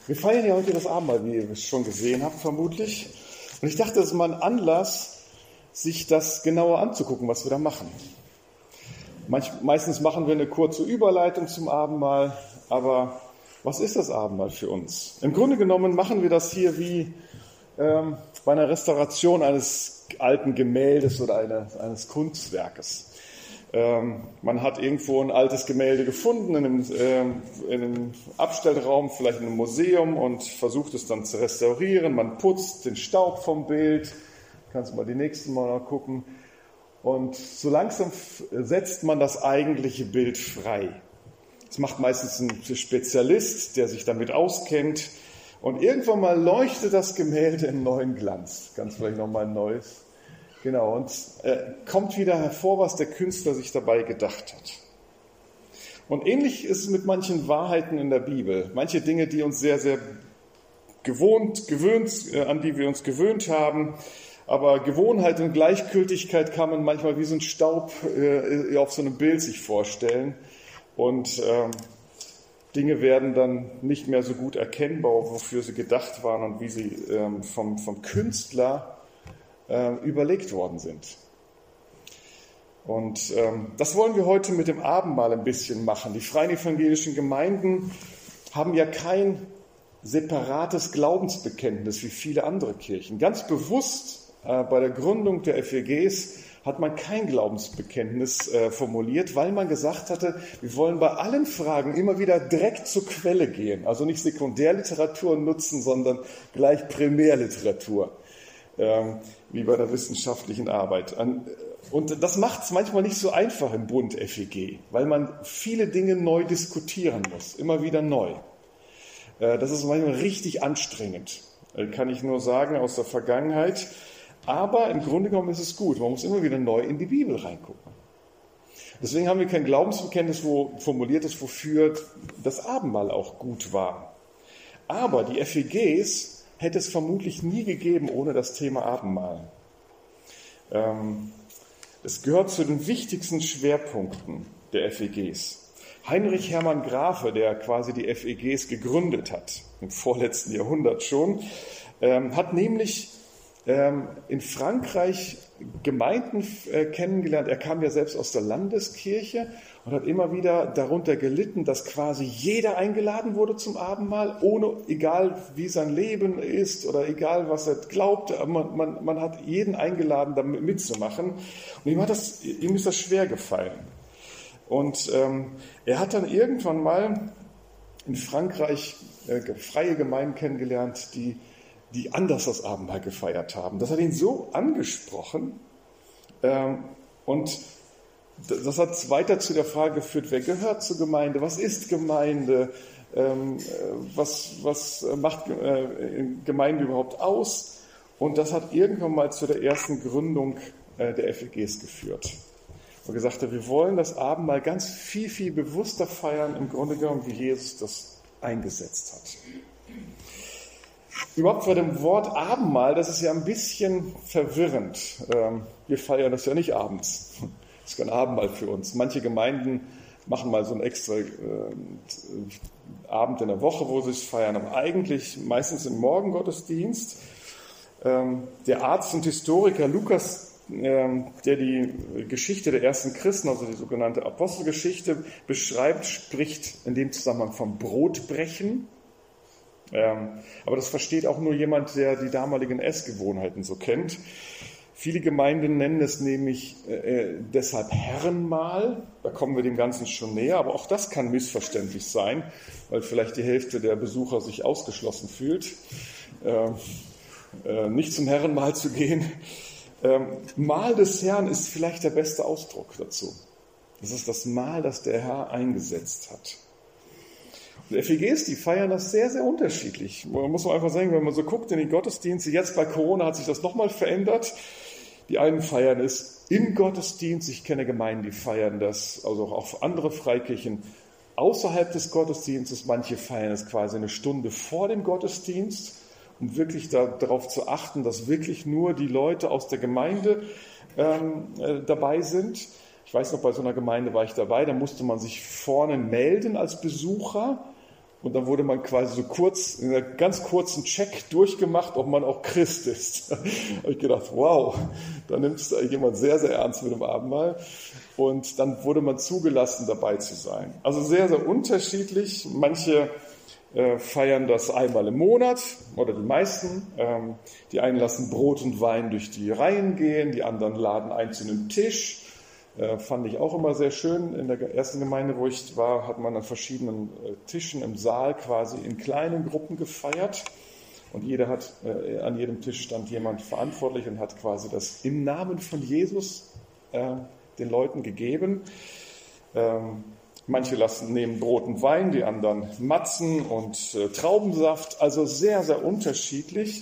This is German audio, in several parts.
Wir feiern ja heute das Abendmahl, wie ihr es schon gesehen habt, vermutlich. Und ich dachte, das ist mal ein Anlass, sich das genauer anzugucken, was wir da machen. Meistens machen wir eine kurze Überleitung zum Abendmahl, aber was ist das Abendmahl für uns? Im Grunde genommen machen wir das hier wie bei einer Restauration eines alten Gemäldes oder eines Kunstwerkes. Man hat irgendwo ein altes Gemälde gefunden in einem Abstellraum, vielleicht in einem Museum, und versucht es dann zu restaurieren. Man putzt den Staub vom Bild, kannst du mal die nächsten Mal noch gucken. Und so langsam setzt man das eigentliche Bild frei. Das macht meistens ein Spezialist, der sich damit auskennt. Und irgendwann mal leuchtet das Gemälde in neuen Glanz. Ganz vielleicht nochmal ein neues. Genau, und kommt wieder hervor, was der Künstler sich dabei gedacht hat. Und ähnlich ist es mit manchen Wahrheiten in der Bibel. Manche Dinge, die uns sehr, sehr an die wir uns gewöhnt haben. Aber Gewohnheit und Gleichgültigkeit kann man manchmal wie so ein Staub auf so einem Bild sich vorstellen. Und Dinge werden dann nicht mehr so gut erkennbar, wofür sie gedacht waren und wie sie vom Künstler überlegt worden sind. Und das wollen wir heute mit dem Abendmahl ein bisschen machen. Die freien evangelischen Gemeinden haben ja kein separates Glaubensbekenntnis wie viele andere Kirchen. Ganz bewusst bei der Gründung der FEGs hat man kein Glaubensbekenntnis formuliert, weil man gesagt hatte, wir wollen bei allen Fragen immer wieder direkt zur Quelle gehen. Also nicht Sekundärliteratur nutzen, sondern gleich Primärliteratur. Wie bei der wissenschaftlichen Arbeit. Und das macht es manchmal nicht so einfach im Bund FEG, weil man viele Dinge neu diskutieren muss, immer wieder neu. Das ist manchmal richtig anstrengend, kann ich nur sagen aus der Vergangenheit. Aber im Grunde genommen ist es gut, man muss immer wieder neu in die Bibel reingucken. Deswegen haben wir kein Glaubensbekenntnis, wo formuliert ist, wofür das Abendmahl auch gut war. Aber die FEGs hätte es vermutlich nie gegeben ohne das Thema Abendmahl. Es gehört zu den wichtigsten Schwerpunkten der FEGs. Heinrich Hermann Grafe, der quasi die FEGs gegründet hat, im vorletzten Jahrhundert schon, hat nämlich in Frankreich Gemeinden kennengelernt. Er kam ja selbst aus der Landeskirche und hat immer wieder darunter gelitten, dass quasi jeder eingeladen wurde zum Abendmahl, egal wie sein Leben ist oder egal was er glaubt. Man hat jeden eingeladen, damit mitzumachen. Und ihm ist das schwer gefallen. Und er hat dann irgendwann mal in Frankreich freie Gemeinden kennengelernt, die anders das Abendmahl gefeiert haben. Das hat ihn so angesprochen und das hat weiter zu der Frage geführt, wer gehört zur Gemeinde, was ist Gemeinde, was macht Gemeinde überhaupt aus? Und das hat irgendwann mal zu der ersten Gründung der FEGs geführt. Und gesagt hat, wir wollen das Abendmahl ganz viel, viel bewusster feiern, im Grunde genommen, wie Jesus das eingesetzt hat. Überhaupt bei dem Wort Abendmahl, das ist ja ein bisschen verwirrend. Wir feiern das ja nicht abends. Das ist kein Abendmahl für uns. Manche Gemeinden machen mal so einen extra Abend in der Woche, wo sie es feiern, aber eigentlich meistens im Morgengottesdienst. Der Arzt und Historiker Lukas, der die Geschichte der ersten Christen, also die sogenannte Apostelgeschichte, beschreibt, spricht in dem Zusammenhang vom Brotbrechen. Aber das versteht auch nur jemand, der die damaligen Essgewohnheiten so kennt. Viele Gemeinden nennen es nämlich deshalb Herrenmahl. Da kommen wir dem Ganzen schon näher. Aber auch das kann missverständlich sein, weil vielleicht die Hälfte der Besucher sich ausgeschlossen fühlt, nicht zum Herrenmahl zu gehen. Mahl des Herrn ist vielleicht der beste Ausdruck dazu. Das ist das Mahl, das der Herr eingesetzt hat. Die FEGs, die feiern das sehr, sehr unterschiedlich. Man muss einfach sagen, wenn man so guckt in die Gottesdienste, jetzt bei Corona hat sich das nochmal verändert. Die einen feiern es im Gottesdienst. Ich kenne Gemeinden, die feiern das, also auch andere Freikirchen außerhalb des Gottesdienstes. Manche feiern es quasi eine Stunde vor dem Gottesdienst, um wirklich darauf zu achten, dass wirklich nur die Leute aus der Gemeinde dabei sind. Ich weiß noch, bei so einer Gemeinde war ich dabei, da musste man sich vorne melden als Besucher. Und dann wurde man quasi so kurz, in einem ganz kurzen Check durchgemacht, ob man auch Christ ist. Da habe ich gedacht, wow, da nimmt es jemand sehr, sehr ernst mit dem Abendmahl. Und dann wurde man zugelassen, dabei zu sein. Also sehr, sehr unterschiedlich. Manche feiern das einmal im Monat oder die meisten. Die einen lassen Brot und Wein durch die Reihen gehen, die anderen laden ein zu einem Tisch. Fand ich auch immer sehr schön. In der ersten Gemeinde, wo ich war, hat man an verschiedenen Tischen im Saal quasi in kleinen Gruppen gefeiert. Und an jedem Tisch stand jemand verantwortlich und hat quasi das im Namen von Jesus den Leuten gegeben. Manche nehmen Brot und Wein, die anderen Matzen und Traubensaft. Also sehr, sehr unterschiedlich.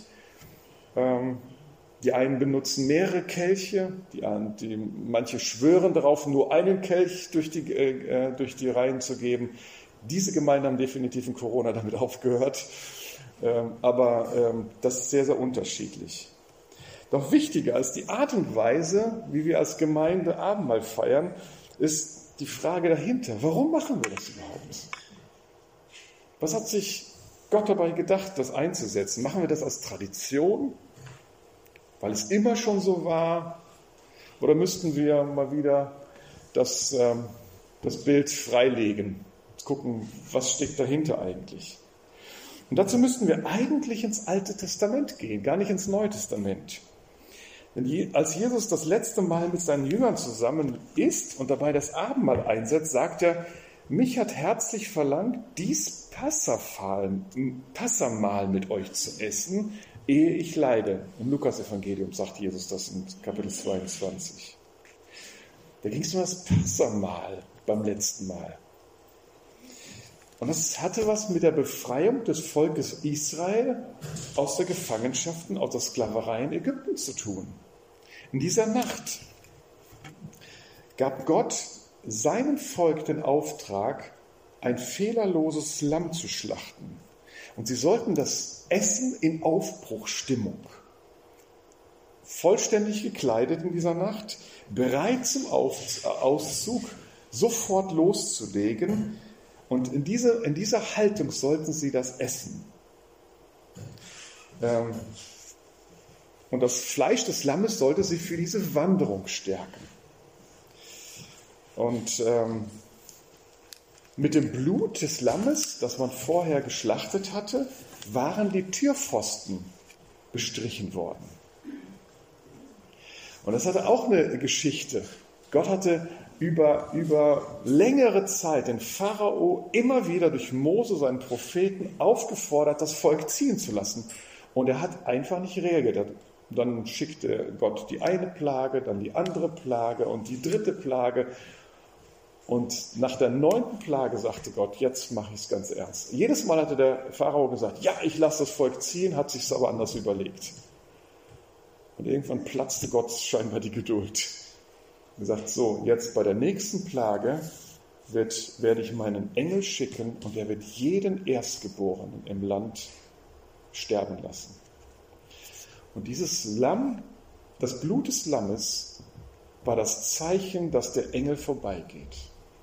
Die einen benutzen mehrere Kelche, manche schwören darauf, nur einen Kelch durch die Reihen zu geben. Diese Gemeinden haben definitiv in Corona damit aufgehört, aber das ist sehr, sehr unterschiedlich. Doch wichtiger als die Art und Weise, wie wir als Gemeinde Abendmahl feiern, ist die Frage dahinter. Warum machen wir das überhaupt? Was hat sich Gott dabei gedacht, das einzusetzen? Machen wir das als Tradition? Weil es immer schon so war? Oder müssten wir mal wieder das Bild freilegen? Gucken, was steckt dahinter eigentlich? Und dazu müssten wir eigentlich ins Alte Testament gehen, gar nicht ins Neue Testament. Denn als Jesus das letzte Mal mit seinen Jüngern zusammen ist und dabei das Abendmahl einsetzt, sagt er, mich hat herzlich verlangt, dies Passamahl mit euch zu essen, ehe ich leide. Im Lukas-Evangelium sagt Jesus das in Kapitel 22. Da ging es um das Passamahl beim letzten Mal. Und das hatte was mit der Befreiung des Volkes Israel aus der Gefangenschaft und aus der Sklaverei in Ägypten zu tun. In dieser Nacht gab Gott seinem Volk den Auftrag, ein fehlerloses Lamm zu schlachten. Und sie sollten das essen in Aufbruchsstimmung. Vollständig gekleidet in dieser Nacht, bereit zum Auszug, sofort loszulegen. Und in dieser Haltung sollten sie das essen. Und das Fleisch des Lammes sollte sie für diese Wanderung stärken. Und mit dem Blut des Lammes, das man vorher geschlachtet hatte, waren die Türpfosten bestrichen worden. Und das hatte auch eine Geschichte. Gott hatte über längere Zeit den Pharao immer wieder durch Mose, seinen Propheten, aufgefordert, das Volk ziehen zu lassen. Und er hat einfach nicht reagiert. Dann schickte Gott die eine Plage, dann die andere Plage und die dritte Plage. Und nach der 9. Plage sagte Gott, jetzt mache ich es ganz ernst. Jedes Mal hatte der Pharao gesagt, ja, ich lasse das Volk ziehen, hat sich es aber anders überlegt. Und irgendwann platzte Gott scheinbar die Geduld. Er sagt, so, jetzt bei der nächsten Plage werde ich meinen Engel schicken und er wird jeden Erstgeborenen im Land sterben lassen. Und dieses Lamm, das Blut des Lammes, war das Zeichen, dass der Engel vorbeigeht.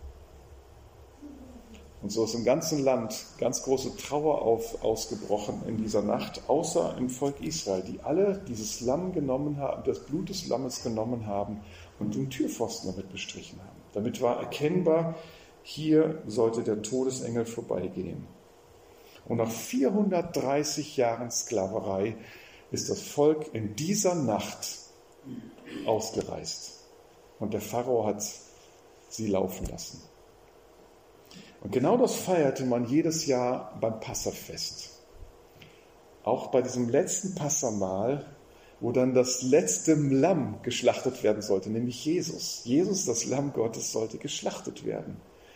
Und so ist im ganzen Land ganz große Trauer ausgebrochen in dieser Nacht, außer im Volk Israel, die alle dieses Lamm genommen haben, das Blut des Lammes genommen haben und den Türpfosten damit bestrichen haben. Damit war erkennbar, hier sollte der Todesengel vorbeigehen. Und nach 430 Jahren Sklaverei ist das Volk in dieser Nacht ausgereist. Und der Pharao hat sie laufen lassen. Und genau das feierte man jedes Jahr beim Passafest. Auch bei diesem letzten Passamahl, wo dann das letzte Lamm geschlachtet werden sollte, nämlich Jesus. Jesus, das Lamm Gottes, sollte geschlachtet werden.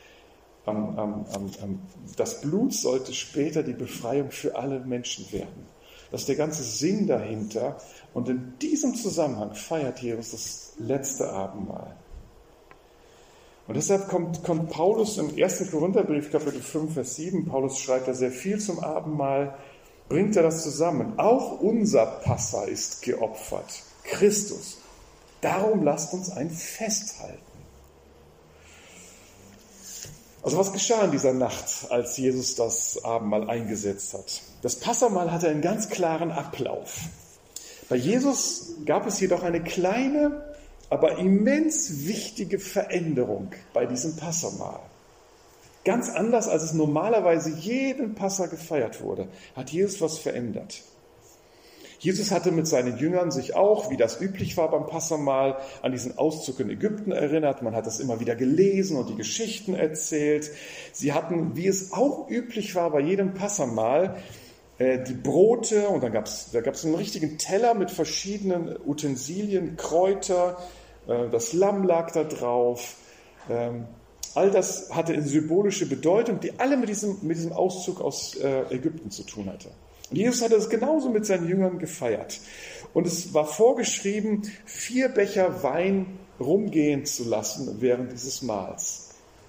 Das Blut sollte später die Befreiung für alle Menschen werden. Das ist der ganze Sinn dahinter. Und in diesem Zusammenhang feiert Jesus das letzte Abendmahl. Und deshalb kommt Paulus im 1. Korintherbrief, Kapitel 5, Vers 7, Paulus schreibt da sehr viel zum Abendmahl, bringt er das zusammen. Auch unser Passa ist geopfert, Christus. Darum lasst uns ein Fest halten. Also was geschah in dieser Nacht, als Jesus das Abendmahl eingesetzt hat? Das Passahmahl hatte einen ganz klaren Ablauf. Bei Jesus gab es jedoch eine kleine, aber immens wichtige Veränderung bei diesem Passahmahl. Ganz anders, als es normalerweise jeden Passa gefeiert wurde, hat Jesus was verändert. Jesus hatte mit seinen Jüngern sich auch, wie das üblich war beim Passahmahl, an diesen Auszug in Ägypten erinnert. Man hat das immer wieder gelesen und die Geschichten erzählt. Sie hatten, wie es auch üblich war bei jedem Passahmahl, die Brote, und da gab es einen richtigen Teller mit verschiedenen Utensilien, Kräuter, das Lamm lag da drauf. All das hatte eine symbolische Bedeutung, die alle mit diesem Auszug aus Ägypten zu tun hatte. Und Jesus hatte es genauso mit seinen Jüngern gefeiert. Und es war vorgeschrieben, 4 Becher Wein rumgehen zu lassen während dieses Mahls.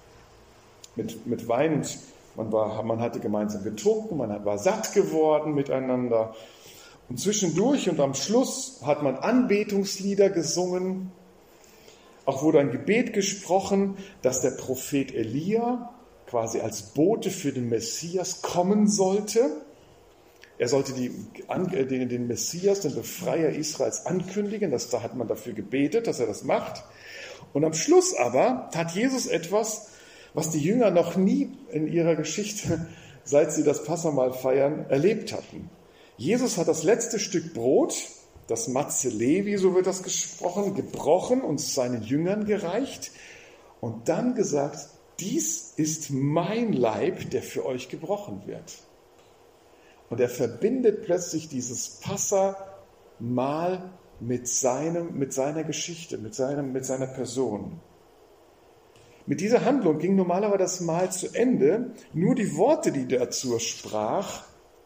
Mit Wein, und man hatte gemeinsam getrunken, man war satt geworden miteinander. Und zwischendurch und am Schluss hat man Anbetungslieder gesungen. Auch wurde ein Gebet gesprochen, dass der Prophet Elia quasi als Bote für den Messias kommen sollte. Er sollte den Messias, den Befreier Israels, ankündigen. Da hat man dafür gebetet, dass er das macht. Und am Schluss aber tat Jesus etwas, was die Jünger noch nie in ihrer Geschichte, seit sie das Passahmahl feiern, erlebt hatten. Jesus hat das letzte Stück Brot, das Matze Levi, so wird das gesprochen, gebrochen und seinen Jüngern gereicht und dann gesagt, dies ist mein Leib, der für euch gebrochen wird. Und er verbindet plötzlich dieses Passahmahl mit seiner Geschichte, mit seiner Person. Mit dieser Handlung ging normalerweise das Mahl zu Ende. Nur die Worte, die dazu sprach,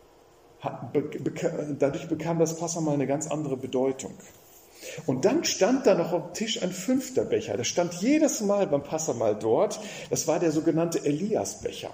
dadurch bekam das Passahmahl eine ganz andere Bedeutung. Und dann stand da noch am Tisch ein 5. Becher. Das stand jedes Mal beim Passahmahl dort. Das war der sogenannte Elias-Becher,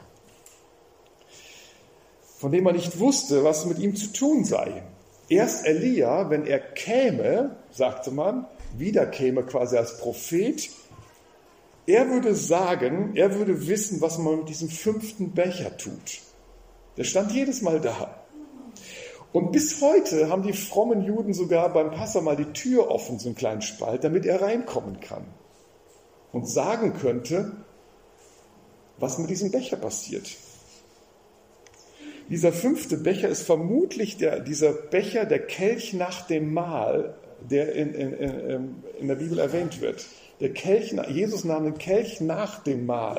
von dem man nicht wusste, was mit ihm zu tun sei. Erst Elia, wenn er käme, sagte man, wiederkäme quasi als Prophet, er würde wissen, was man mit diesem 5. Becher tut. Der stand jedes Mal da. Und bis heute haben die frommen Juden sogar beim Passahmahl die Tür offen, so einen kleinen Spalt, damit er reinkommen kann und sagen könnte, was mit diesem Becher passiert. Dieser 5. Becher ist vermutlich dieser Becher, der Kelch nach dem Mahl, der in der Bibel erwähnt wird. Jesus nahm den Kelch nach dem Mahl.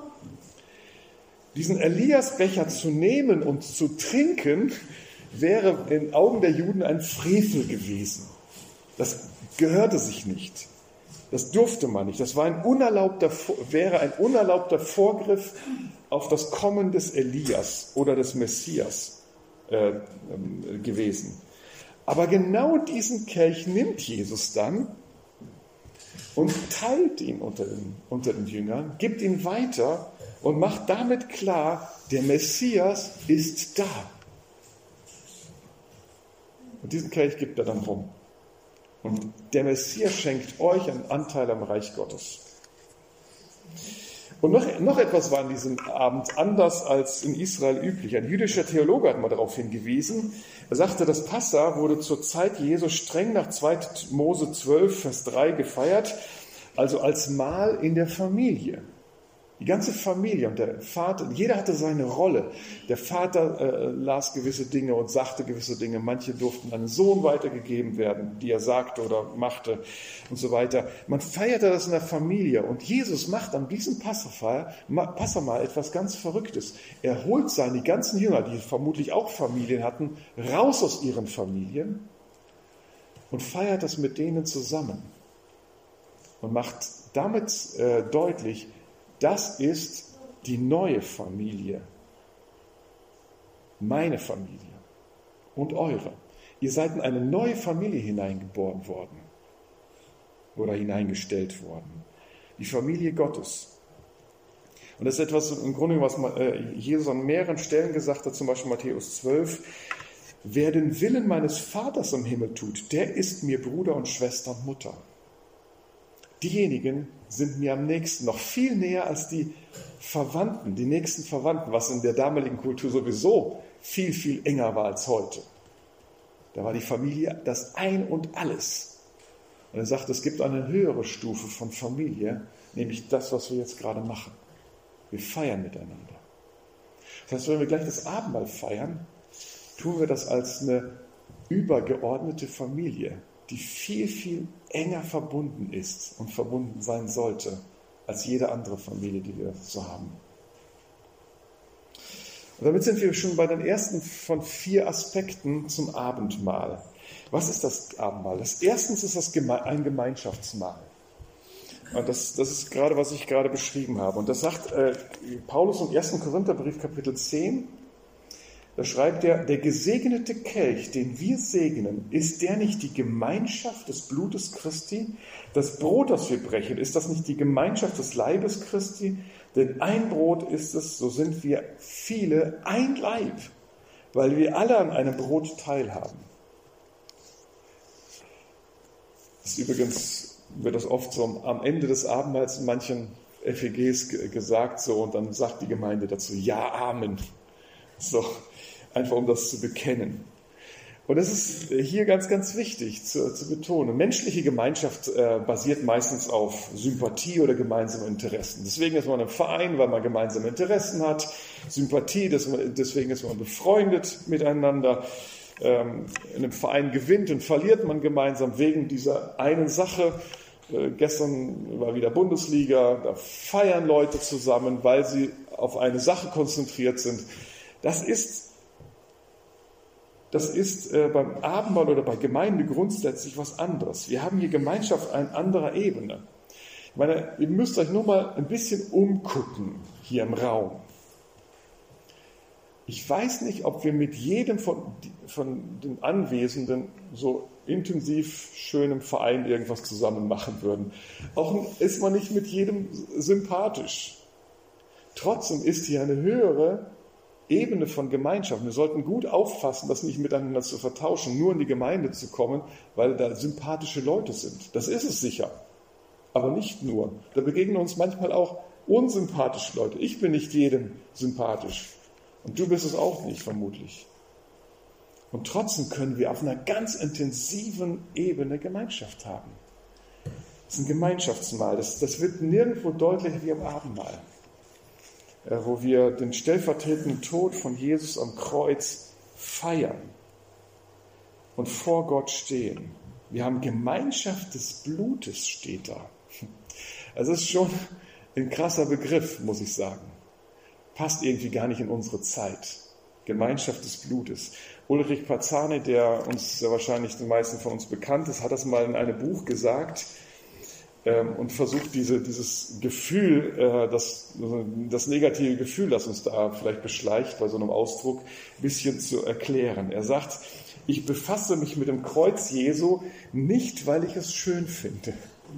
Diesen Elias-Becher zu nehmen und zu trinken, wäre in Augen der Juden ein Frevel gewesen. Das gehörte sich nicht. Das durfte man nicht. Das wäre ein unerlaubter Vorgriff auf das Kommen des Elias oder des Messias gewesen. Aber genau diesen Kelch nimmt Jesus dann und teilt ihn unter den Jüngern, gibt ihn weiter und macht damit klar, der Messias ist da. Und diesen Kelch gibt er dann rum. Und der Messias schenkt euch einen Anteil am Reich Gottes. Und noch etwas war an diesem Abend anders als in Israel üblich. Ein jüdischer Theologe hat mal darauf hingewiesen. Er sagte, das Passa wurde zur Zeit Jesu streng nach 2. Mose 12, Vers 3 gefeiert, also als Mahl in der Familie. Die ganze Familie und der Vater, jeder hatte seine Rolle. Der Vater las gewisse Dinge und sagte gewisse Dinge. Manche durften an den Sohn weitergegeben werden, die er sagte oder machte und so weiter. Man feierte das in der Familie. Und Jesus macht an diesem Passahmahl etwas ganz Verrücktes. Er holt die ganzen Jünger, die vermutlich auch Familien hatten, raus aus ihren Familien und feiert das mit denen zusammen. Und macht damit deutlich, das ist die neue Familie. Meine Familie und eure. Ihr seid in eine neue Familie hineingeboren worden oder hineingestellt worden. Die Familie Gottes. Und das ist etwas im Grunde, was Jesus an mehreren Stellen gesagt hat, zum Beispiel Matthäus 12. Wer den Willen meines Vaters im Himmel tut, der ist mir Bruder und Schwester und Mutter. diejenigen sind mir am nächsten, noch viel näher als die Verwandten, die nächsten Verwandten, was in der damaligen Kultur sowieso viel, viel enger war als heute. Da war die Familie das Ein und Alles. Und er sagt, es gibt eine höhere Stufe von Familie, nämlich das, was wir jetzt gerade machen. Wir feiern miteinander. Das heißt, wenn wir gleich das Abendmahl feiern, tun wir das als eine übergeordnete Familie, die viel, viel enger verbunden ist und verbunden sein sollte, als jede andere Familie, die wir so haben. Und damit sind wir schon bei den ersten von 4 Aspekten zum Abendmahl. Was ist das Abendmahl? Erstens ist das ein Gemeinschaftsmahl. Und das ist gerade, was ich gerade beschrieben habe. Und das sagt Paulus im 1. Korintherbrief, Kapitel 10. Da schreibt er, der gesegnete Kelch, den wir segnen, ist der nicht die Gemeinschaft des Blutes Christi? Das Brot, das wir brechen, ist das nicht die Gemeinschaft des Leibes Christi? Denn ein Brot ist es, so sind wir viele, ein Leib, weil wir alle an einem Brot teilhaben. Das ist übrigens, wird das oft so am Ende des Abendmahls in manchen FEGs gesagt, so, und dann sagt die Gemeinde dazu, ja, Amen. So, einfach um das zu bekennen. Und das ist hier ganz, ganz wichtig zu betonen. Menschliche Gemeinschaft basiert meistens auf Sympathie oder gemeinsamen Interessen. Deswegen ist man im Verein, weil man gemeinsame Interessen hat. Sympathie, deswegen ist man befreundet miteinander. In einem Verein gewinnt und verliert man gemeinsam wegen dieser einen Sache. Gestern war wieder Bundesliga, da feiern Leute zusammen, weil sie auf eine Sache konzentriert sind. Das ist beim Abendmahl oder bei Gemeinde grundsätzlich was anderes. Wir haben hier Gemeinschaft an anderer Ebene. Ich meine, ihr müsst euch nur mal ein bisschen umgucken hier im Raum. Ich weiß nicht, ob wir mit jedem von den Anwesenden so intensiv schön im Verein irgendwas zusammen machen würden. Auch ist man nicht mit jedem sympathisch. Trotzdem ist hier eine höhere Ebene von Gemeinschaft. Wir sollten gut aufpassen, das nicht miteinander zu vertauschen, nur in die Gemeinde zu kommen, weil da sympathische Leute sind. Das ist es sicher. Aber nicht nur. Da begegnen uns manchmal auch unsympathische Leute. Ich bin nicht jedem sympathisch. Und du bist es auch nicht, vermutlich. Und trotzdem können wir auf einer ganz intensiven Ebene Gemeinschaft haben. Das ist ein Gemeinschaftsmahl. Das wird nirgendwo deutlicher wie am Abendmahl, wo wir den stellvertretenden Tod von Jesus am Kreuz feiern und vor Gott stehen. Wir haben Gemeinschaft des Blutes, steht da. Also das ist schon ein krasser Begriff, muss ich sagen. Passt irgendwie gar nicht in unsere Zeit. Gemeinschaft des Blutes. Ulrich Pazani, der uns sehr wahrscheinlich den meisten von uns bekannt ist, hat das mal in einem Buch gesagt und versucht dieses Gefühl, das negative Gefühl, das uns da vielleicht beschleicht bei so einem Ausdruck, ein bisschen zu erklären. Er sagt, ich befasse mich mit dem Kreuz Jesu nicht, weil ich es schön finde.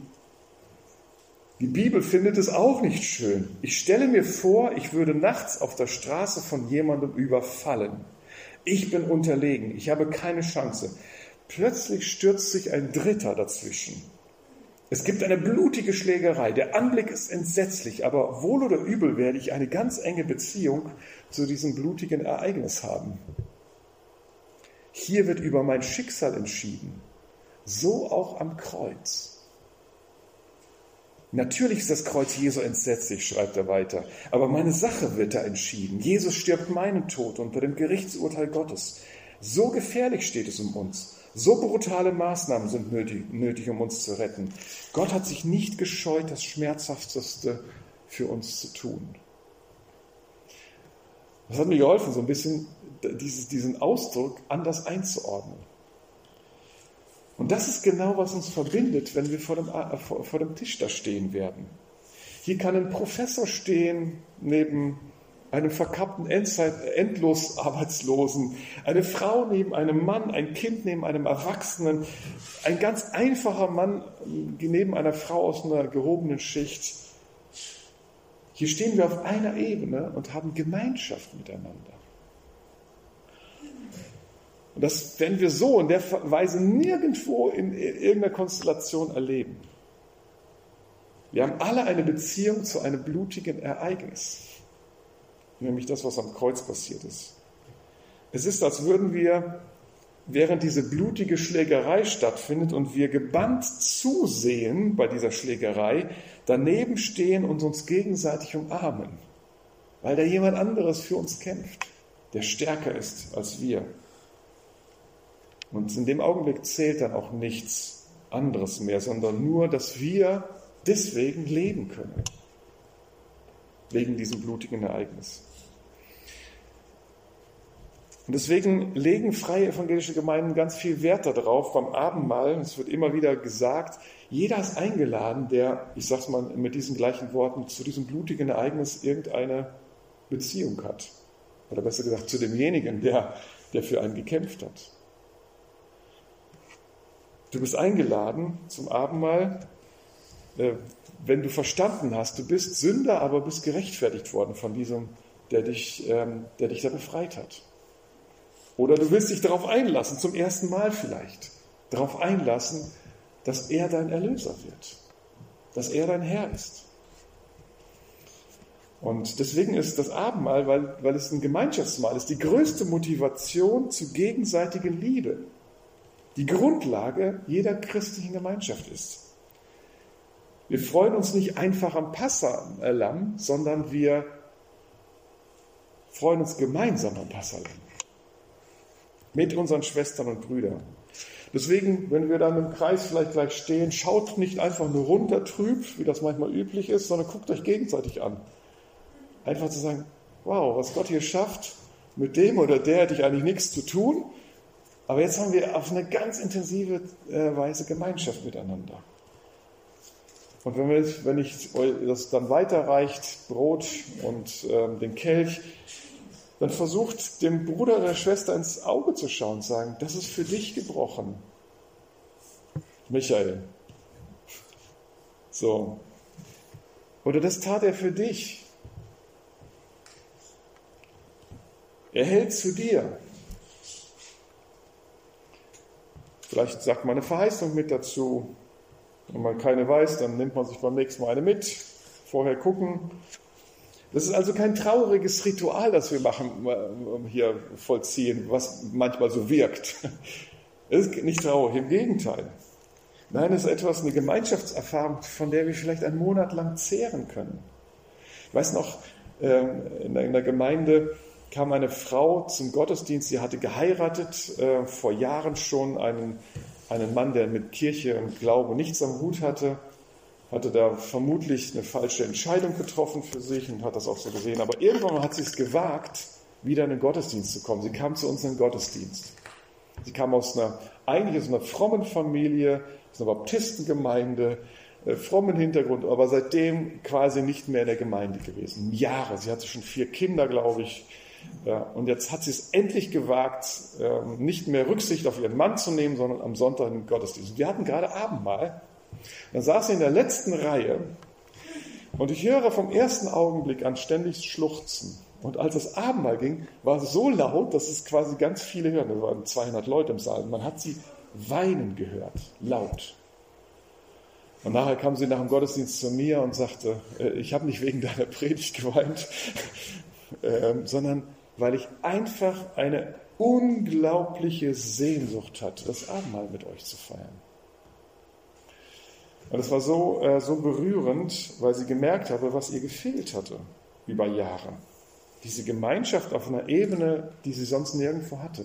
Die Bibel findet es auch nicht schön. Ich stelle mir vor, ich würde nachts auf der Straße von jemandem überfallen. Ich bin unterlegen, ich habe keine Chance. Plötzlich stürzt sich ein Dritter dazwischen. Es gibt eine blutige Schlägerei. Der Anblick ist entsetzlich, aber wohl oder übel werde ich eine ganz enge Beziehung zu diesem blutigen Ereignis haben. Hier wird über mein Schicksal entschieden. So auch am Kreuz. Natürlich ist das Kreuz Jesu entsetzlich, schreibt er weiter, aber meine Sache wird da entschieden. Jesus stirbt meinen Tod unter dem Gerichtsurteil Gottes. So gefährlich steht es um uns. So brutale Maßnahmen sind nötig, um uns zu retten. Gott hat sich nicht gescheut, das Schmerzhafteste für uns zu tun. Das hat mir geholfen, so ein bisschen diesen Ausdruck anders einzuordnen. Und das ist genau, was uns verbindet, wenn wir vor dem Tisch da stehen werden. Hier kann ein Professor stehen, neben einem verkappten endlos Arbeitslosen, eine Frau neben einem Mann, ein Kind neben einem Erwachsenen, ein ganz einfacher Mann neben einer Frau aus einer gehobenen Schicht. Hier stehen wir auf einer Ebene und haben Gemeinschaft miteinander. Und das werden wir so in der Weise nirgendwo in irgendeiner Konstellation erleben. Wir haben alle eine Beziehung zu einem blutigen Ereignis, nämlich das, was am Kreuz passiert ist. Es ist, als würden wir, während diese blutige Schlägerei stattfindet und wir gebannt zusehen bei dieser Schlägerei, daneben stehen und uns gegenseitig umarmen, weil da jemand anderes für uns kämpft, der stärker ist als wir. Und in dem Augenblick zählt dann auch nichts anderes mehr, sondern nur, dass wir deswegen leben können, wegen diesem blutigen Ereignis. Und deswegen legen freie evangelische Gemeinden ganz viel Wert darauf, beim Abendmahl, es wird immer wieder gesagt, jeder ist eingeladen, der, ich sage es mal mit diesen gleichen Worten, zu diesem blutigen Ereignis irgendeine Beziehung hat. Oder besser gesagt, zu demjenigen, der für einen gekämpft hat. Du bist eingeladen zum Abendmahl, wenn du verstanden hast, du bist Sünder, aber bist gerechtfertigt worden von diesem, der dich da befreit hat. Oder du willst dich darauf einlassen, zum ersten Mal vielleicht, darauf einlassen, dass er dein Erlöser wird, dass er dein Herr ist. Und deswegen ist das Abendmahl, weil es ein Gemeinschaftsmahl ist, die größte Motivation zur gegenseitigen Liebe, die Grundlage jeder christlichen Gemeinschaft ist. Wir freuen uns nicht einfach am Passahlamm, sondern wir freuen uns gemeinsam am Passahlamm. Mit unseren Schwestern und Brüdern. Deswegen, wenn wir dann im Kreis vielleicht gleich stehen, schaut nicht einfach nur runter trüb, wie das manchmal üblich ist, sondern guckt euch gegenseitig an. Einfach zu sagen, wow, was Gott hier schafft, mit dem oder der hätte ich eigentlich nichts zu tun, aber jetzt haben wir auf eine ganz intensive Weise Gemeinschaft miteinander. Und wenn ich das dann weiterreicht, Brot und den Kelch, dann versucht dem Bruder oder der Schwester ins Auge zu schauen und sagen, das ist für dich gebrochen, Michael. So. Oder das tat er für dich. Er hält zu dir. Vielleicht sagt man eine Verheißung mit dazu. Wenn man keine weiß, dann nimmt man sich beim nächsten Mal eine mit. Vorher gucken. Das ist also kein trauriges Ritual, das wir machen, hier vollziehen, was manchmal so wirkt. Es ist nicht traurig, im Gegenteil. Nein, es ist eine Gemeinschaftserfahrung, von der wir vielleicht einen Monat lang zehren können. Ich weiß noch, in der Gemeinde kam eine Frau zum Gottesdienst, sie hatte geheiratet, vor Jahren schon einen Mann, der mit Kirche und Glaube nichts am Hut hatte da vermutlich eine falsche Entscheidung getroffen für sich und hat das auch so gesehen. Aber irgendwann hat sie es gewagt, wieder in den Gottesdienst zu kommen. Sie kam zu uns in den Gottesdienst. Sie kam eigentlich aus einer frommen Familie, aus einer Baptistengemeinde, frommen Hintergrund, aber seitdem quasi nicht mehr in der Gemeinde gewesen. Jahre. Sie hatte schon 4 Kinder, glaube ich. Ja, und jetzt hat sie es endlich gewagt, nicht mehr Rücksicht auf ihren Mann zu nehmen, sondern am Sonntag in den Gottesdienst. Wir hatten gerade Abendmahl. Dann saß sie in der letzten Reihe und ich höre vom ersten Augenblick an ständig Schluchzen. Und als das Abendmahl ging, war es so laut, dass es quasi ganz viele hören. Da waren 200 Leute im Saal. Man hat sie weinen gehört, laut. Und nachher kam sie nach dem Gottesdienst zu mir und sagte, ich habe nicht wegen deiner Predigt geweint, sondern weil ich einfach eine unglaubliche Sehnsucht hatte, das Abendmahl mit euch zu feiern. Und es war so berührend, weil sie gemerkt habe, was ihr gefehlt hatte über Jahre. Diese Gemeinschaft auf einer Ebene, die sie sonst nirgendwo hatte.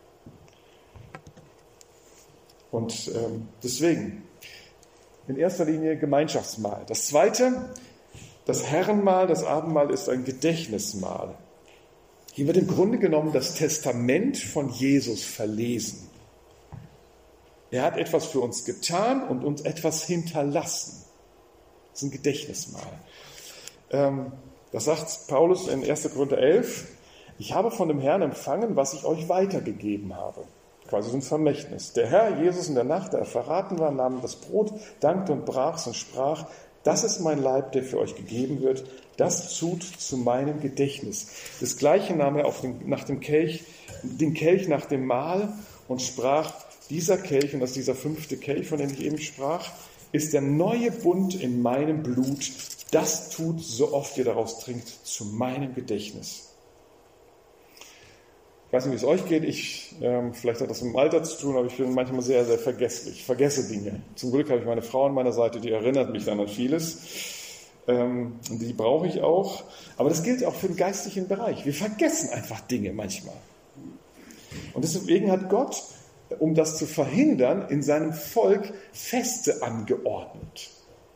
Und deswegen, in erster Linie Gemeinschaftsmahl. Das Zweite, das Herrenmahl, das Abendmahl ist ein Gedächtnismahl. Hier wird im Grunde genommen das Testament von Jesus verlesen. Er hat etwas für uns getan und uns etwas hinterlassen. Das ist ein Gedächtnismahl. Das sagt Paulus in 1. Korinther 11. Ich habe von dem Herrn empfangen, was ich euch weitergegeben habe. Quasi so ein Vermächtnis. Der Herr Jesus in der Nacht, da er verraten war, nahm das Brot, dankte und brach's und sprach, das ist mein Leib, der für euch gegeben wird. Das tut zu meinem Gedächtnis. Das Gleiche nahm er den Kelch nach dem Mahl und sprach, dieser Kelch, und das ist dieser 5. Kelch, von dem ich eben sprach, ist der neue Bund in meinem Blut. Das tut, so oft ihr daraus trinkt, zu meinem Gedächtnis. Ich weiß nicht, wie es euch geht. Vielleicht hat das mit dem Alter zu tun, aber ich bin manchmal sehr, sehr vergesslich. Ich vergesse Dinge. Zum Glück habe ich meine Frau an meiner Seite, die erinnert mich dann an vieles. Und die brauche ich auch. Aber das gilt auch für den geistlichen Bereich. Wir vergessen einfach Dinge manchmal. Und deswegen hat Gott, um das zu verhindern, in seinem Volk Feste angeordnet.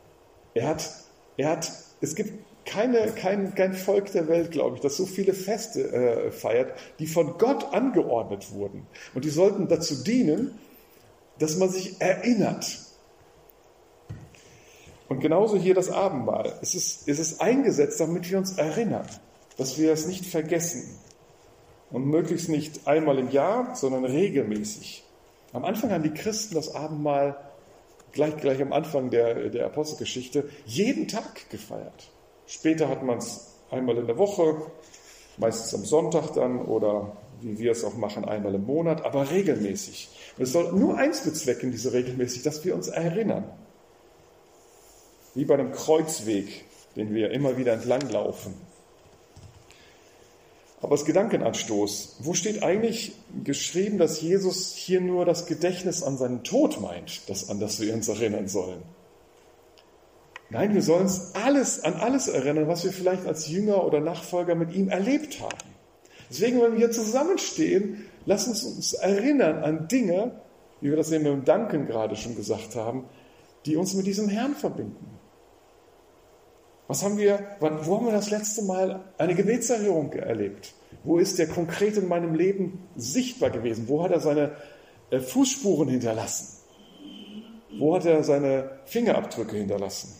Es gibt kein Volk der Welt, glaube ich, das so viele Feste feiert, die von Gott angeordnet wurden. Und die sollten dazu dienen, dass man sich erinnert. Und genauso hier das Abendmahl. Es ist eingesetzt, damit wir uns erinnern, dass wir es nicht vergessen. Und möglichst nicht einmal im Jahr, sondern regelmäßig. Am Anfang haben die Christen das Abendmahl gleich am Anfang der Apostelgeschichte jeden Tag gefeiert. Später hat man es einmal in der Woche, meistens am Sonntag dann oder wie wir es auch machen, einmal im Monat, aber regelmäßig. Und es soll nur eins bezwecken, diese regelmäßig, dass wir uns erinnern. Wie bei einem Kreuzweg, den wir immer wieder entlang laufen. Aber als Gedankenanstoß, wo steht eigentlich geschrieben, dass Jesus hier nur das Gedächtnis an seinen Tod meint, an das wir uns erinnern sollen? Nein, wir sollen uns an alles erinnern, was wir vielleicht als Jünger oder Nachfolger mit ihm erlebt haben. Deswegen, wenn wir hier zusammenstehen, lass uns erinnern an Dinge, wie wir das eben im Danken gerade schon gesagt haben, die uns mit diesem Herrn verbinden. Wo haben wir das letzte Mal eine Gebetserhörung erlebt? Wo ist der konkret in meinem Leben sichtbar gewesen? Wo hat er seine Fußspuren hinterlassen? Wo hat er seine Fingerabdrücke hinterlassen?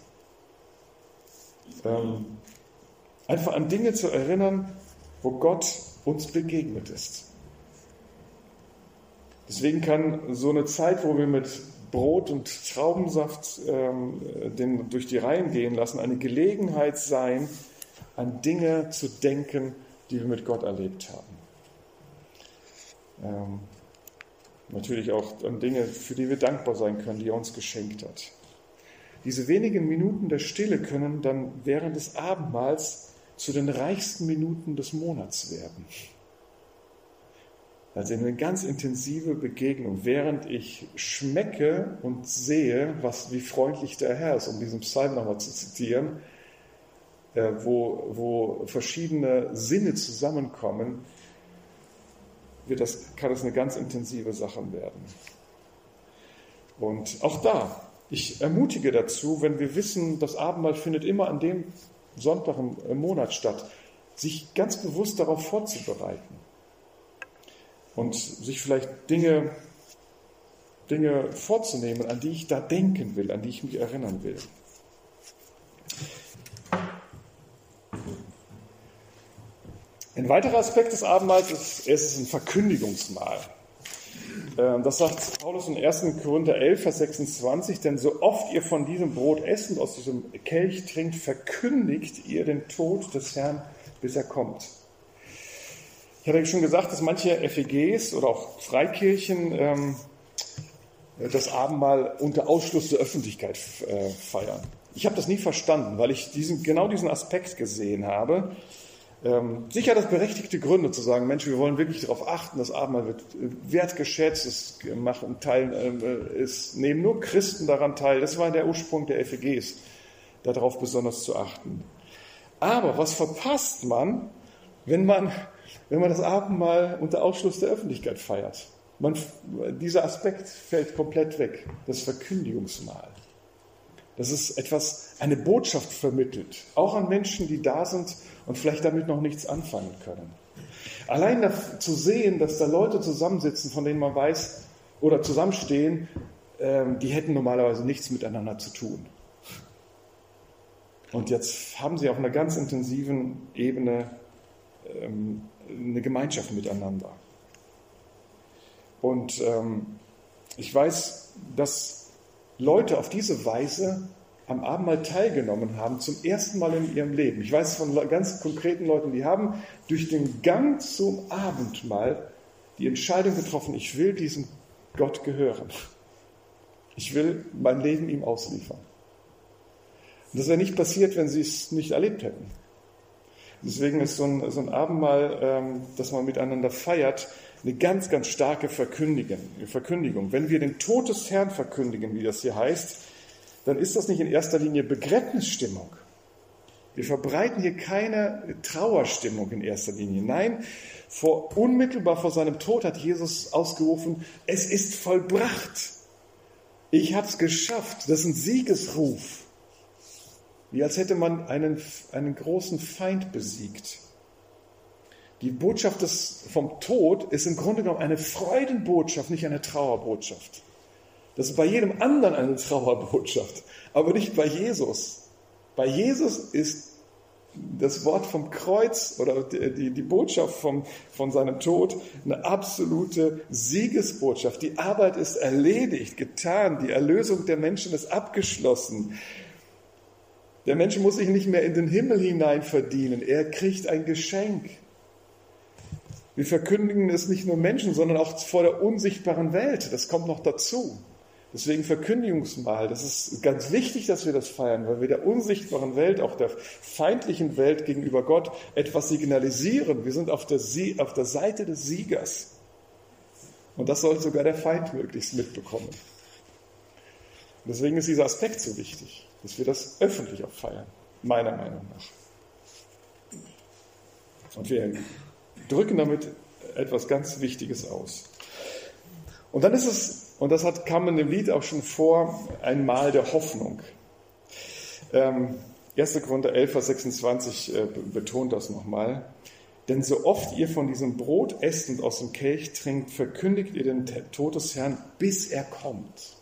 Einfach an Dinge zu erinnern, wo Gott uns begegnet ist. Deswegen kann so eine Zeit, wo wir mit Brot und Traubensaft durch die Reihen gehen lassen, eine Gelegenheit sein, an Dinge zu denken, die wir mit Gott erlebt haben. Natürlich auch an Dinge, für die wir dankbar sein können, die er uns geschenkt hat. Diese wenigen Minuten der Stille können dann während des Abendmahls zu den reichsten Minuten des Monats werden. Also eine ganz intensive Begegnung, während ich schmecke und sehe, wie freundlich der Herr ist, um diesen Psalm nochmal zu zitieren, wo verschiedene Sinne zusammenkommen, kann es eine ganz intensive Sache werden. Und auch da, ich ermutige dazu, wenn wir wissen, das Abendmahl findet immer an dem Sonntag im Monat statt, sich ganz bewusst darauf vorzubereiten. Und sich vielleicht Dinge vorzunehmen, an die ich da denken will, an die ich mich erinnern will. Ein weiterer Aspekt des Abendmahls ist, es ist ein Verkündigungsmahl. Das sagt Paulus in 1. Korinther 11, Vers 26, denn so oft ihr von diesem Brot esst und aus diesem Kelch trinkt, verkündigt ihr den Tod des Herrn, bis er kommt. Ich hatte schon gesagt, dass manche FEGs oder auch Freikirchen das Abendmahl unter Ausschluss der Öffentlichkeit feiern. Ich habe das nie verstanden, weil ich genau diesen Aspekt gesehen habe. Sicher hat das berechtigte Gründe zu sagen, Mensch, wir wollen wirklich darauf achten, das Abendmahl wird wertgeschätzt, es nehmen nur Christen daran teil. Das war der Ursprung der FEGs, darauf besonders zu achten. Aber was verpasst man, wenn man das Abendmahl unter Ausschluss der Öffentlichkeit feiert? Dieser Aspekt fällt komplett weg, das Verkündigungsmahl. Das ist eine Botschaft vermittelt, auch an Menschen, die da sind und vielleicht damit noch nichts anfangen können. Allein zu sehen, dass da Leute zusammensitzen, von denen man weiß, oder zusammenstehen, die hätten normalerweise nichts miteinander zu tun. Und jetzt haben sie auf einer ganz intensiven Ebene eine Gemeinschaft miteinander. Und ich weiß, dass Leute auf diese Weise am Abendmahl teilgenommen haben, zum ersten Mal in ihrem Leben. Ich weiß von ganz konkreten Leuten, die haben durch den Gang zum Abendmahl die Entscheidung getroffen, ich will diesem Gott gehören. Ich will mein Leben ihm ausliefern. Und das wäre nicht passiert, wenn sie es nicht erlebt hätten. Deswegen ist so ein Abendmahl, das man miteinander feiert, eine ganz, ganz starke Verkündigung. Wenn wir den Tod des Herrn verkündigen, wie das hier heißt, dann ist das nicht in erster Linie Begräbnisstimmung. Wir verbreiten hier keine Trauerstimmung in erster Linie. Nein, unmittelbar vor seinem Tod hat Jesus ausgerufen, es ist vollbracht. Ich habe es geschafft. Das ist ein Siegesruf. Wie als hätte man einen großen Feind besiegt. Die Botschaft vom Tod ist im Grunde genommen eine Freudenbotschaft, nicht eine Trauerbotschaft. Das ist bei jedem anderen eine Trauerbotschaft, aber nicht bei Jesus. Bei Jesus ist das Wort vom Kreuz oder die Botschaft von seinem Tod eine absolute Siegesbotschaft. Die Arbeit ist erledigt, getan, die Erlösung der Menschen ist abgeschlossen. Der Mensch muss sich nicht mehr in den Himmel hinein verdienen, er kriegt ein Geschenk. Wir verkündigen es nicht nur Menschen, sondern auch vor der unsichtbaren Welt. Das kommt noch dazu. Deswegen Verkündigungsmahl. Das ist ganz wichtig, dass wir das feiern, weil wir der unsichtbaren Welt, auch der feindlichen Welt gegenüber Gott etwas signalisieren. Wir sind auf der Seite des Siegers. Und das soll sogar der Feind möglichst mitbekommen. Und deswegen ist dieser Aspekt so wichtig, dass wir das öffentlich auch feiern, meiner Meinung nach. Und wir drücken damit etwas ganz Wichtiges aus. Und dann ist es, und das kam in dem Lied auch schon vor, ein Mahl der Hoffnung. 1. Korinther 11, Vers 26 betont das nochmal. Denn so oft ihr von diesem Brot esst und aus dem Kelch trinkt, verkündigt ihr den Tod des Herrn, bis er kommt.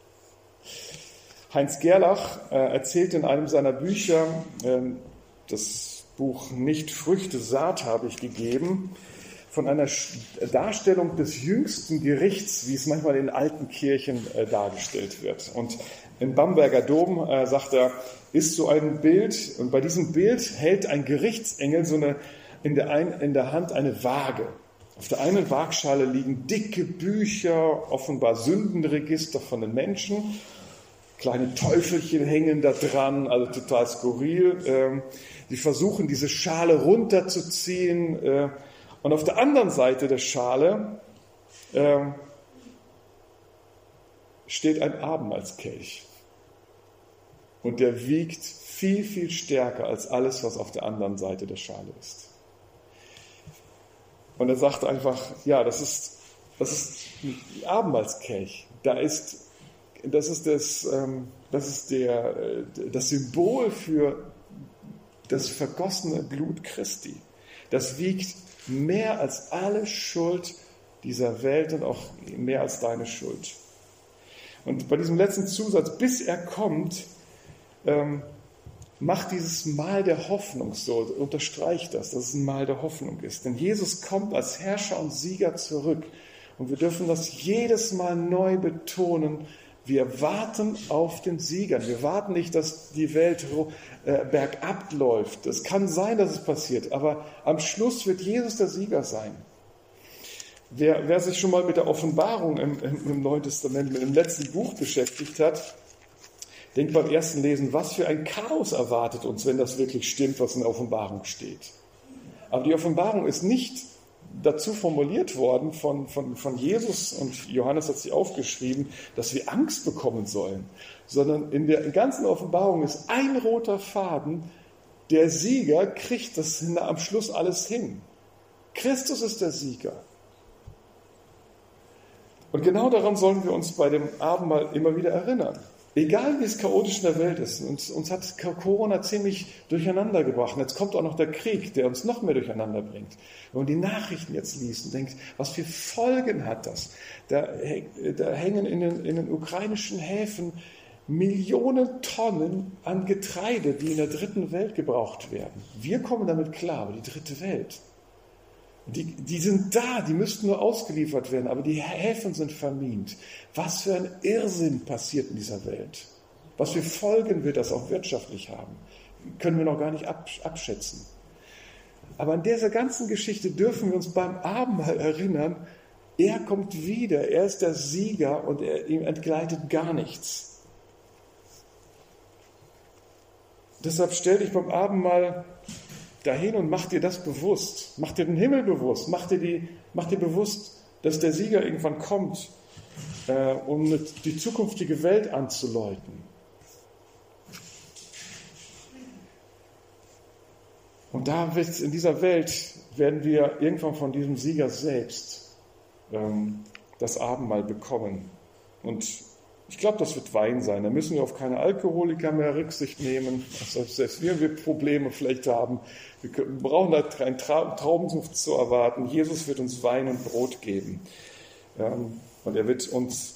Heinz Gerlach erzählt in einem seiner Bücher, das Buch Nicht Früchte, Saat habe ich gegeben, von einer Darstellung des jüngsten Gerichts, wie es manchmal in alten Kirchen dargestellt wird. Und im Bamberger Dom, sagt er, ist so ein Bild, und bei diesem Bild hält ein Gerichtsengel in der Hand eine Waage. Auf der einen Waagschale liegen dicke Bücher, offenbar Sündenregister von den Menschen. Kleine Teufelchen hängen da dran, also total skurril. Die versuchen, diese Schale runterzuziehen. Und auf der anderen Seite der Schale steht ein Abendmahlskelch. Und der wiegt viel, viel stärker als alles, was auf der anderen Seite der Schale ist. Und er sagt einfach, ja, das ist ein Abendmahlskelch. Das ist das Symbol für das vergossene Blut Christi. Das wiegt mehr als alle Schuld dieser Welt und auch mehr als deine Schuld. Und bei diesem letzten Zusatz, bis er kommt, macht dieses Mahl der Hoffnung so, unterstreicht das, dass es ein Mahl der Hoffnung ist. Denn Jesus kommt als Herrscher und Sieger zurück. Und wir dürfen das jedes Mal neu betonen. Wir warten auf den Sieger. Wir warten nicht, dass die Welt bergab läuft. Es kann sein, dass es passiert, aber am Schluss wird Jesus der Sieger sein. Wer sich schon mal mit der Offenbarung im Neuen Testament, mit dem letzten Buch beschäftigt hat, denkt beim ersten Lesen, was für ein Chaos erwartet uns, wenn das wirklich stimmt, was in der Offenbarung steht. Aber die Offenbarung ist nicht dazu formuliert worden von Jesus, und Johannes hat sie aufgeschrieben, dass wir Angst bekommen sollen, sondern in der ganzen Offenbarung ist ein roter Faden, der Sieger kriegt das am Schluss alles hin. Christus ist der Sieger. Und genau daran sollen wir uns bei dem Abendmahl immer wieder erinnern. Egal wie es chaotisch in der Welt ist, uns hat Corona ziemlich durcheinander gebracht. Und jetzt kommt auch noch der Krieg, der uns noch mehr durcheinander bringt. Wenn man die Nachrichten jetzt liest und denkt, was für Folgen hat das? Da hängen in den ukrainischen Häfen Millionen Tonnen an Getreide, die in der dritten Welt gebraucht werden. Wir kommen damit klar, aber die dritte Welt, die sind da, die müssten nur ausgeliefert werden, aber die Häfen sind vermint. Was für ein Irrsinn passiert in dieser Welt. Was für Folgen wird das auch wirtschaftlich haben, können wir noch gar nicht abschätzen. Aber an dieser ganzen Geschichte dürfen wir uns beim Abendmahl erinnern, Er kommt wieder, er ist der Sieger und ihm entgleitet gar nichts. Deshalb stell dich beim Abendmahl dahin und mach dir das bewusst. Mach dir den Himmel bewusst. Mach dir bewusst, dass der Sieger irgendwann kommt, um die zukünftige Welt anzuläuten. Und in dieser Welt werden wir irgendwann von diesem Sieger selbst das Abendmahl bekommen. Und ich glaube, das wird Wein sein. Da müssen wir auf keine Alkoholiker mehr Rücksicht nehmen. Also selbst wir Probleme vielleicht haben. Wir brauchen da keinen Traubensaft zu erwarten. Jesus wird uns Wein und Brot geben. Und er wird uns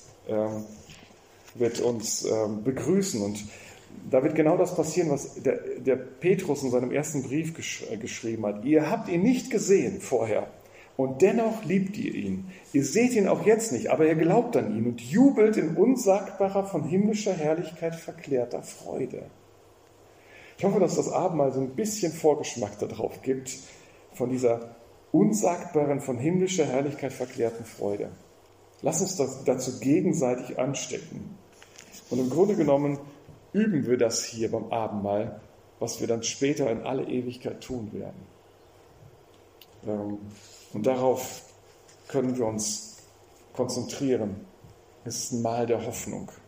begrüßen. Und da wird genau das passieren, was der Petrus in seinem ersten Brief geschrieben hat. Ihr habt ihn nicht gesehen vorher. Und dennoch liebt ihr ihn. Ihr seht ihn auch jetzt nicht, aber ihr glaubt an ihn und jubelt in unsagbarer, von himmlischer Herrlichkeit verklärter Freude. Ich hoffe, dass das Abendmahl so ein bisschen Vorgeschmack darauf gibt, von dieser unsagbaren, von himmlischer Herrlichkeit verklärten Freude. Lass uns das dazu gegenseitig anstecken. Und im Grunde genommen üben wir das hier beim Abendmahl, was wir dann später in alle Ewigkeit tun werden. Und darauf können wir uns konzentrieren. Es ist ein Mahl der Hoffnung.